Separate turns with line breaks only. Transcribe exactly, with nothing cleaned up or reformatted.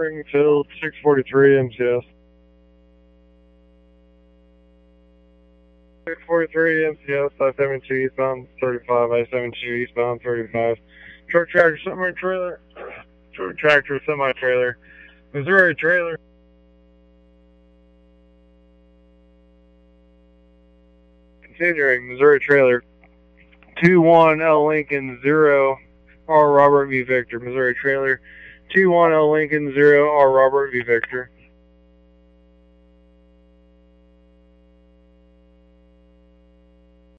Springfield, six forty-three M C S. six forty-three M C S, I seventy-two eastbound, thirty-five, I seventy-two eastbound, thirty-five. Truck tractor, semi-trailer. Truck tractor, semi-trailer. Missouri trailer. Continuing, Missouri trailer. two one L Lincoln, zero R Robert V Victor. Missouri trailer. two one L Lincoln, zero R Robert V Victor.